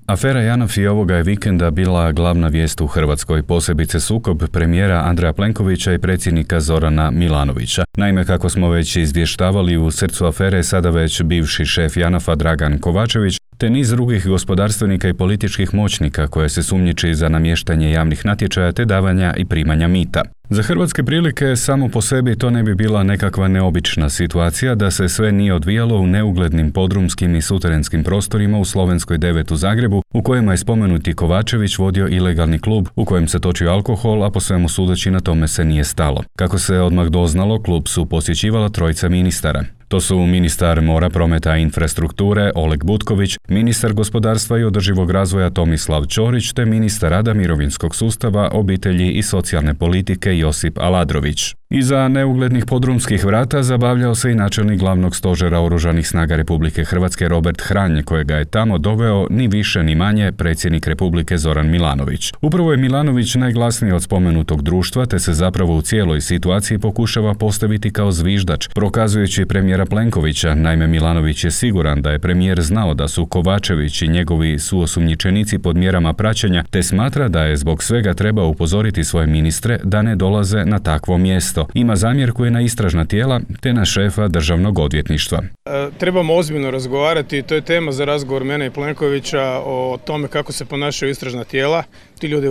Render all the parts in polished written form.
Afera JANAF i ovoga je vikenda bila glavna vijest u Hrvatskoj, posebice sukob premijera Andreja Plenkovića i predsjednika Zorana Milanovića. Naime, kako smo već izvještavali, u srcu afere je sada već bivši šef JANAF-a Dragan Kovačević, te niz drugih gospodarstvenika i političkih moćnika koje se sumnjiči za namještanje javnih natječaja te davanja i primanja mita. Za hrvatske prilike samo po sebi to ne bi bila nekakva neobična situacija da se sve nije odvijalo u neuglednim podrumskim i suterenskim prostorima u Slovenskoj 9 u Zagrebu, u kojima je spomenuti Kovačević vodio ilegalni klub u kojem se točio alkohol, a po svemu sudeći na tome se nije stalo. Kako se odmah doznalo, klub su posjećivala trojica ministara. To su ministar mora, prometa i infrastrukture Oleg Butković, ministar gospodarstva i održivog razvoja Tomislav Ćorić te ministar rada, mirovinskog sustava, obitelji i socijalne politike Josip Aladrović. Iza neuglednih podrumskih vrata zabavljao se i načelnik glavnog stožera Oružanih snaga Republike Hrvatske Robert Hranj, kojega je tamo doveo ni više ni manje predsjednik Republike Zoran Milanović. Upravo je Milanović najglasniji od spomenutog društva, te se zapravo u cijeloj situaciji pokušava postaviti kao zviždač, prokazujući premijera Plenkovića. Naime, Milanović je siguran da je premijer znao da su Kovačević i njegovi suosumnjičenici pod mjerama praćenja, te smatra da je zbog svega treba upozoriti svoje ministre da ne dolaze na takvo mjesto. Ima zamjerku i na istražna tijela te na šefa državnog odvjetništva. Trebamo ozbiljno razgovarati, to je tema za razgovor mene i Plenkovića o tome kako se ponašaju istražna tijela. Ti ljudi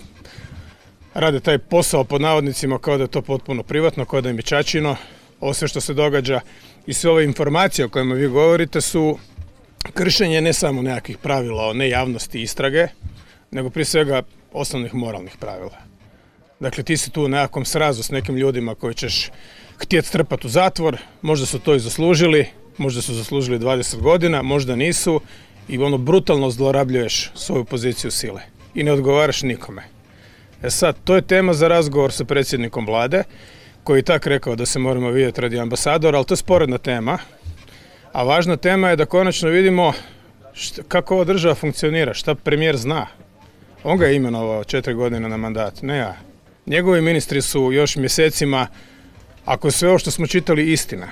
rade taj posao pod navodnicima kao da je to potpuno privatno, kao da im je ćaćino. Ovo sve što se događa i sve ove informacije o kojima vi govorite su kršenje ne samo nekakvih pravila o nejavnosti istrage, nego prije svega osnovnih moralnih pravila. Dakle, ti si tu u nekakvom srazu s nekim ljudima koji ćeš htjeti strpati u zatvor, možda su to i zaslužili, možda su zaslužili 20 godina, možda nisu, i brutalno zlorabljuješ svoju poziciju sile i ne odgovaraš nikome. Sad, to je tema za razgovor sa predsjednikom vlade, koji je tak rekao da se moramo vidjeti radi ambasadora, ali to je sporedna tema. A važna tema je da konačno vidimo kako ova država funkcionira, šta premijer zna. On ga je imenovao 4 godine na mandat, ne ja. Njegovi ministri su još mjesecima, ako je sve ovo što smo čitali istina,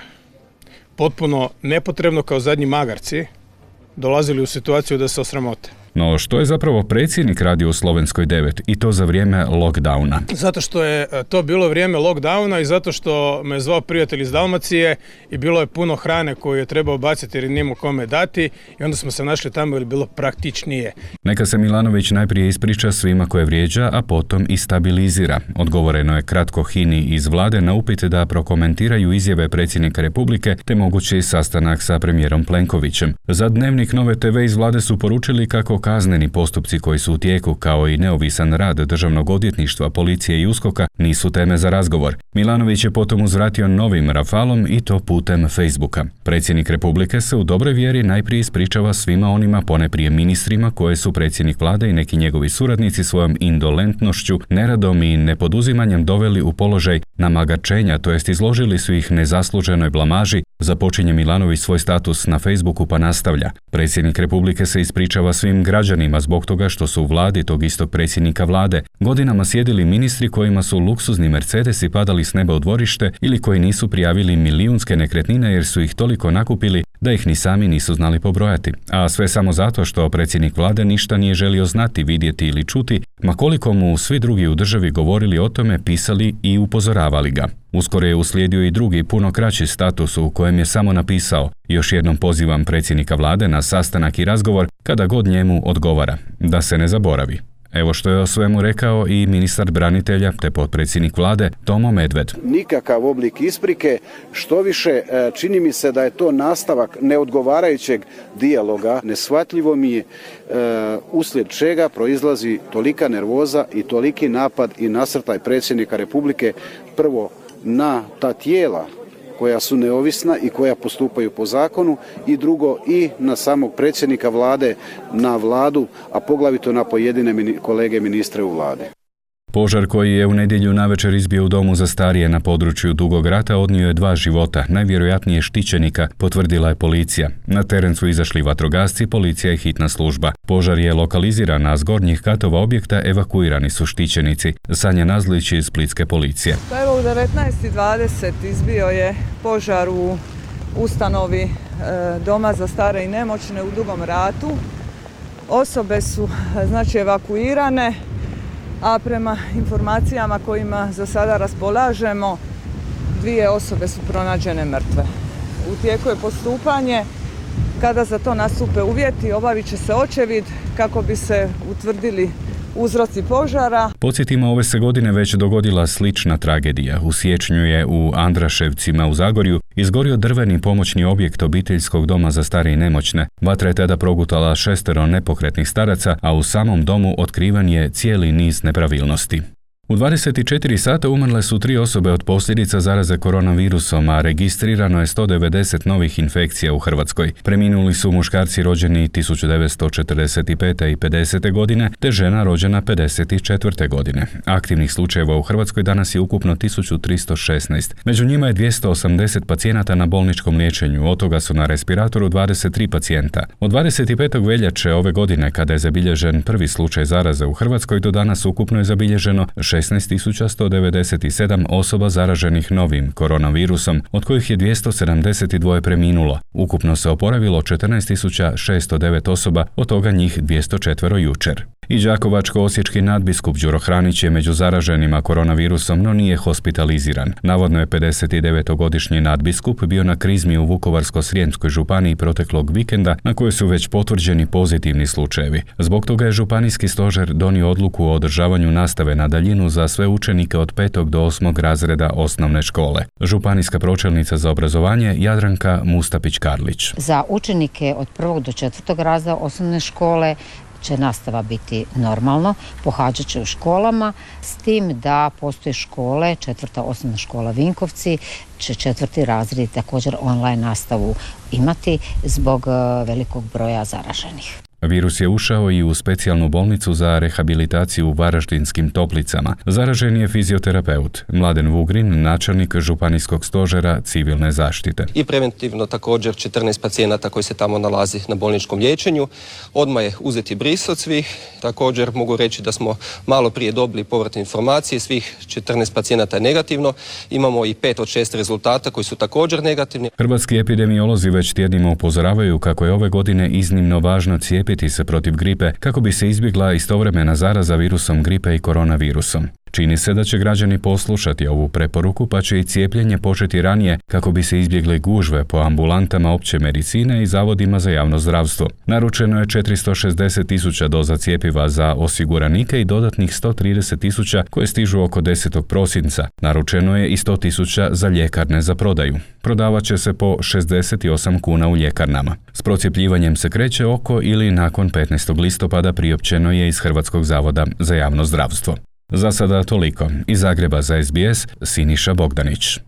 potpuno nepotrebno kao zadnji magarci, dolazili u situaciju da se osramote. No što je zapravo predsjednik radio u Slovenskoj 9 i to za vrijeme lockdowna? Zato što je to bilo vrijeme lockdowna i zato što me je zvao prijatelj iz Dalmacije i bilo je puno hrane koju je trebao baciti jer nimao kome dati i onda smo se našli tamo jer je bilo praktičnije. Neka se Milanović najprije ispriča svima koje vrijeđa, a potom i stabilizira. Odgovoreno je kratko HINA-i iz vlade na upit da prokomentiraju izjave predsjednika Republike te mogući sastanak sa premijerom Plenkovićem. Za Dnevnik Nove TV iz vlade su poručili kako kazneni postupci koji su u tijeku, kao i neovisan rad državnog odvjetništva, policije i USKOK-a nisu teme za razgovor. Milanović je potom uzvratio novim rafalom i to putem Facebooka. Predsjednik Republike se u dobroj vjeri najprije ispričava svima onima, poneprije ministrima, koje su predsjednik vlade i neki njegovi suradnici svojom indolentnošću, neradom i nepoduzimanjem doveli u položaj namagarčenja, to jest izložili su ih nezasluženoj blamaži. Započinje Milanović svoj status na Facebooku pa nastavlja. Predsjednik Republike se ispričava svim građanima zbog toga što su u vladi tog istog predsjednika vlade godinama sjedili ministri kojima su luksuzni Mercedesi padali s neba u dvorište ili koji nisu prijavili milijunske nekretnine jer su ih toliko nakupili da ih ni sami nisu znali pobrojati. A sve samo zato što predsjednik vlade ništa nije želio znati, vidjeti ili čuti, ma koliko mu svi drugi u državi govorili o tome, pisali i upozoravali ga. Uskoro je uslijedio i drugi, puno kraći status u kojem je samo napisao: još jednom pozivam predsjednika vlade na sastanak i razgovor kada god njemu odgovara, da se ne zaboravi. Evo što je o svemu rekao i ministar branitelja te potpredsjednik vlade Tomo Medved. Nikakav oblik isprike, što više čini mi se da je to nastavak neodgovarajućeg dijaloga. Neshvatljivo mi je uslijed čega proizlazi tolika nervoza i toliki napad i nasrtaj predsjednika Republike prvo na ta tijela koja su neovisna i koja postupaju po zakonu, i drugo i na samog predsjednika vlade, na vladu, a poglavito na pojedine kolege ministre u vlade. Požar koji je u nedjelju navečer izbio u domu za starije na području Dugog Rata odnio je 2 života, najvjerojatnije štićenika, potvrdila je policija. Na teren su izašli vatrogasci, policija i hitna služba. Požar je lokaliziran, a s gornjih katova objekta evakuirani su štićenici. Sanja Nazlić iz splitske policije. Evo u 19:20 izbio je požar u ustanovi Doma za stare i nemoćne u Dugom Ratu. osobe su znači evakuirane, a prema informacijama kojima za sada raspolažemo, 2 osobe su pronađene mrtve. U tijeku je postupanje. Kada za to nastupe uvjeti, obavit će se očevid kako bi se utvrdili uzroci požara. Podsjetimo, ove se godine već dogodila slična tragedija. U siječnju je u Andraševcima u Zagorju izgorio drveni pomoćni objekt obiteljskog doma za starije i nemoćne. Vatra je tada progutala 6 nepokretnih staraca, a u samom domu otkriven je cijeli niz nepravilnosti. U 24 sata umrle su 3 osobe od posljedica zaraze koronavirusom, a registrirano je 190 novih infekcija u Hrvatskoj. Preminuli su muškarci rođeni 1945. i 50. godine, te žena rođena 54. godine. Aktivnih slučajeva u Hrvatskoj danas je ukupno 1316. Među njima je 280 pacijenata na bolničkom liječenju, od toga su na respiratoru 23 pacijenta. Od 25. veljače ove godine, kada je zabilježen prvi slučaj zaraze u Hrvatskoj, do danas ukupno je zabilježeno 16.197 osoba zaraženih novim koronavirusom, od kojih je 272 preminulo. Ukupno se oporavilo 14.609 osoba, od toga njih 204 jučer. I đakovačko-osječki nadbiskup Đuro Hranić je među zaraženima koronavirusom, no nije hospitaliziran. Navodno je 59-godišnji nadbiskup bio na krizmi u Vukovarsko-srijemskoj županiji proteklog vikenda, na kojoj su već potvrđeni pozitivni slučajevi. Zbog toga je županijski stožer donio odluku o održavanju nastave na daljinu za sve učenike od 5. do 8. razreda osnovne škole. Županijska pročelnica za obrazovanje Jadranka Mustapić-Karlić. Za učenike od 1. do 4. razreda osnovne škole će nastava biti normalno, pohađat će u školama, s tim da postoje škole, 4. osnovna škola Vinkovci će 4. razred također online nastavu imati zbog velikog broja zaraženih. Virus je ušao i u specijalnu bolnicu za rehabilitaciju u Varaždinskim Toplicama. Zaražen je fizioterapeut Mladen Vugrin, načelnik županijskog stožera civilne zaštite. I preventivno također 14 pacijenata koji se tamo nalazi na bolničkom liječenju. Odmah je uzeti bris od svih. Također mogu reći da smo malo prije dobili povratne informacije. Svih 14 pacijenata je negativno. Imamo i 5 od 6 rezultata koji su također negativni. Hrvatski epidemiolozi već tjednima upozoravaju kako je ove godine iznimno važno cijepiti se protiv gripe kako bi se izbjegla istovremena zaraza virusom gripe i koronavirusom. Čini se da će građani poslušati ovu preporuku, pa će i cijepljenje početi ranije kako bi se izbjegle gužve po ambulantama opće medicine i zavodima za javno zdravstvo. Naručeno je 460.000 doza cjepiva za osiguranike i dodatnih 130.000 koje stižu oko 10. prosinca. Naručeno je i 100.000 za ljekarne za prodaju. Prodavat će se po 68 kuna u ljekarnama. S procjepljivanjem se kreće oko ili nakon 15. listopada, priopćeno je iz Hrvatskog zavoda za javno zdravstvo. Za sada toliko. Iz Zagreba za SBS, Siniša Bogdanić.